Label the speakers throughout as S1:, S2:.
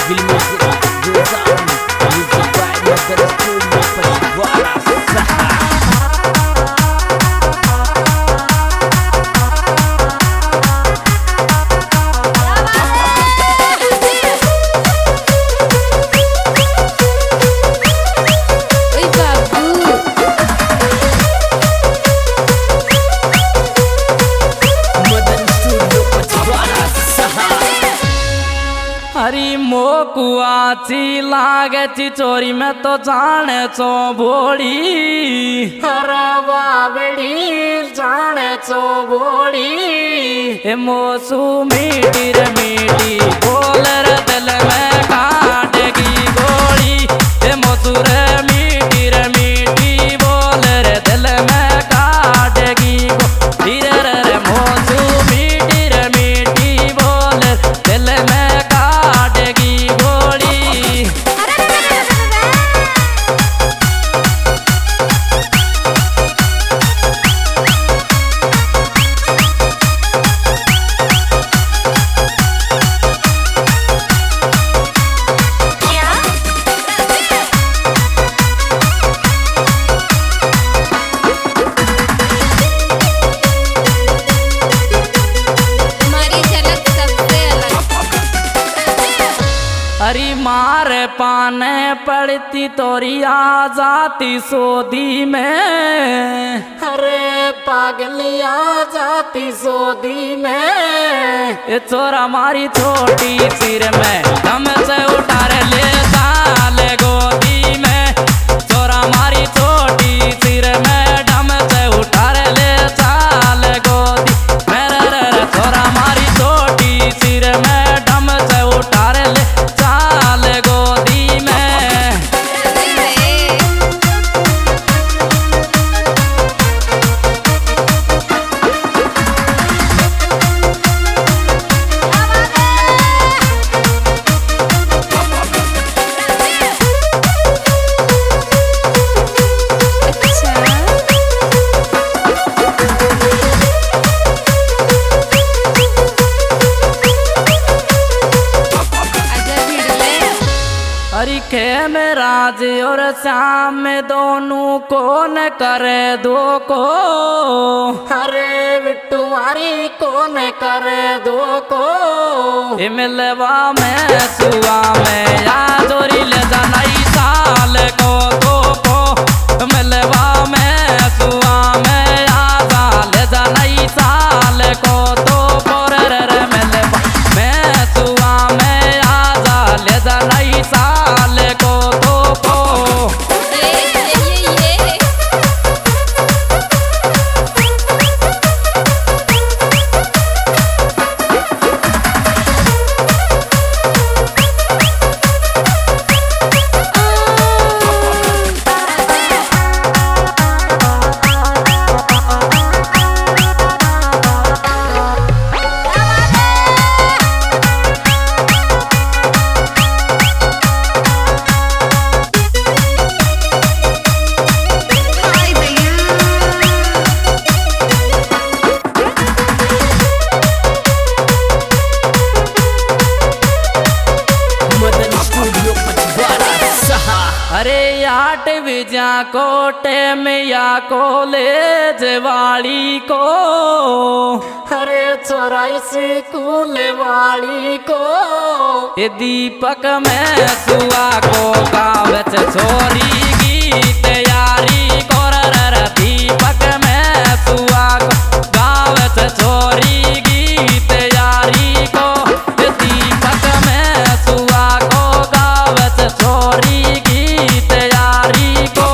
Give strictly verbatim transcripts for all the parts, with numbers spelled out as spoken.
S1: بالمزرعة جوزان يزرع مدرسة ما الصحة.
S2: हरी मोकुआची लागे चोरी में तो जाने चो भोड़ी हर बाबड़ी जाने चो भोड़ी ए मोसू मीठी रे मीठी बोल रे दिल में काटेगी गोली ए मोसू रे मीठी रे मीठी बोल रे दिल में काटेगी गोली रे रे मोसू मीठी रे मीठी बोल दिल में हरी मार पाने पड़ती तोरी आ जाती सोदी में अरे पागलिया जाती सोदी में ये चोरा मारी छोटी सिर में दम से उतार ले साले गोदी में चोरा मारी छोटी सिर में दम से उतार ले साले गोदी मेरे रे चोरा मारी छोटी सिर में दम से उतार ले खे में राज और श्याम में दोनों कौन करे दो को अरे बिट्टुमारी कौन करे दो को ये मिलवा में सुआ में या जोरी ले जाना साल को दो को मिलवा में सुआ में या ले जाना साल को दो को रे रे मिलवा में सुआ में या ले जाना साल को तो को ये ये ये अरे आठ विजा कोटे में या कॉलेज वाली को अरे चौरासी कूल वाली को ये दीपक में सुआ को कावच छोरी की तैयारी को रे दीपक में सुआ को कावच छोरी की तैयारी को ये दीपक में सुआ को कावच छोरी तैयारी को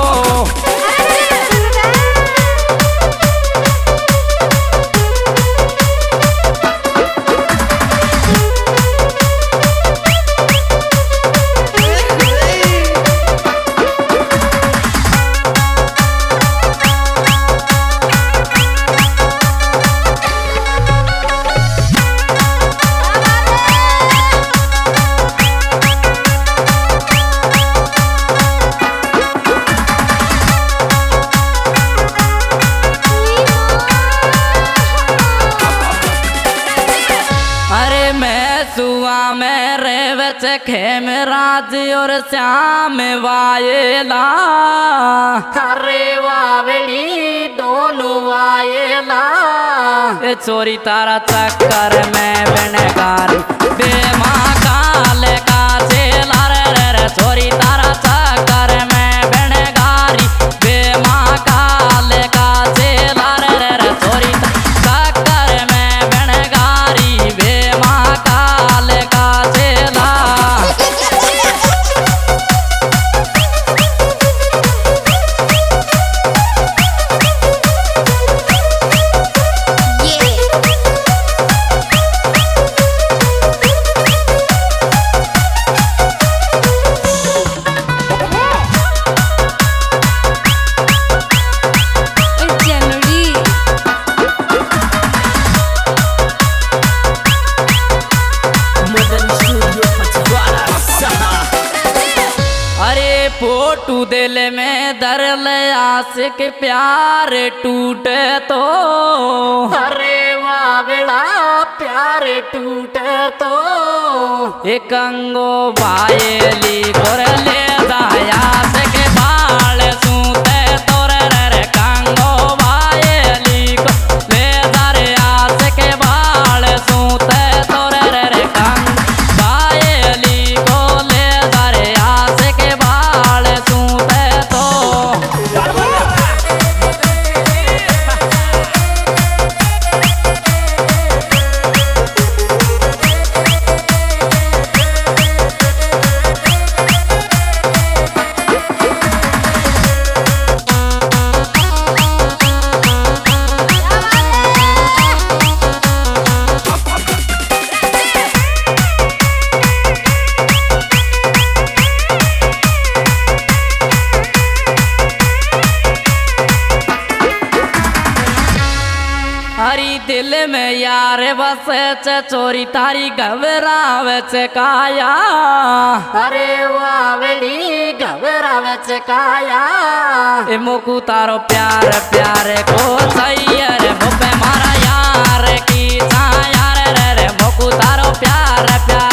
S2: वच खेम राज और श्याम वायला अरे वावली दोनों वायला ए चोरी तारा चक्कर में बनगारी बेमा काल का चेला रे रे चोरी तारा चक्कर में बनगारी बेमा काल का चेला रे रे चोरी चक्कर में बनगारी बेमा काल का चेला फोटू दिल में दर ले आशिक प्यार टूटे तो अरे वावड़ा प्यार टूटे तो एक अंगो बायली कर ले दाया के बाल सूते तोर रे कंगो बायली को ले दारे आस के बाल सूते तोर रे कंग बायली को ले दारे आस के बाल सूते तो हरी दिल में यार बस चोरी तारी घबरावच काया अरे वावली घबरावच काया ए मोकू तारो प्यार प्यार को सैयर मुझे मारा यार की छाया रे रे मोकू तारो प्यार प्यार